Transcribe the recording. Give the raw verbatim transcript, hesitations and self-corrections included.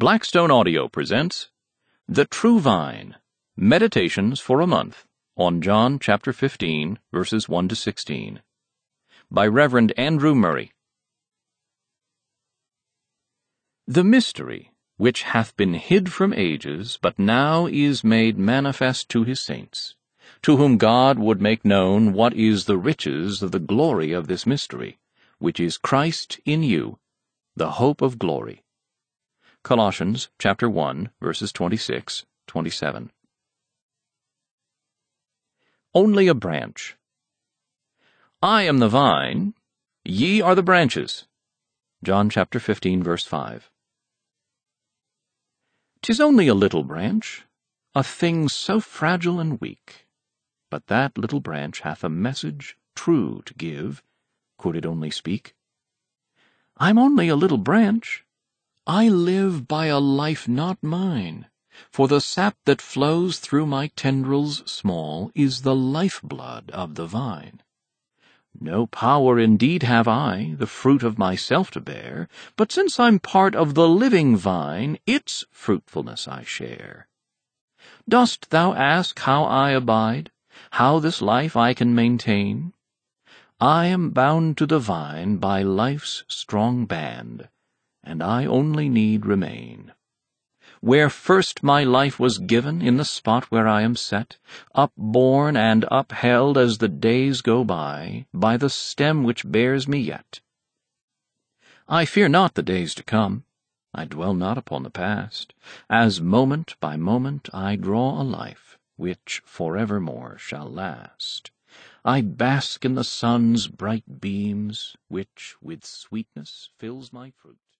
Blackstone Audio presents The True Vine, Meditations for a Month on John chapter fifteen, verses one to sixteen, by Reverend Andrew Murray. The mystery, which hath been hid from ages, but now is made manifest to his saints, to whom God would make known what is the riches of the glory of this mystery, which is Christ in you, the hope of glory. Colossians chapter one, verses twenty-six, twenty-seven. Only a branch. I am the vine, ye are the branches. John chapter fifteen, verse five. 'Tis only a little branch, a thing so fragile and weak, but that little branch hath a message true to give, could it only speak. I'm only a little branch. I live by a life not mine, for the sap that flows through my tendrils small is the life-blood of the vine. No power indeed have I, the fruit of myself to bear, but since I'm part of the living vine, its fruitfulness I share. Dost thou ask how I abide, how this life I can maintain? I am bound to the vine by life's strong band, and I only need remain. Where first my life was given, in the spot where I am set, upborne and upheld as the days go by, by the stem which bears me yet. I fear not the days to come, I dwell not upon the past, as moment by moment I draw a life, which forevermore shall last. I bask in the sun's bright beams, which with sweetness fills my fruit.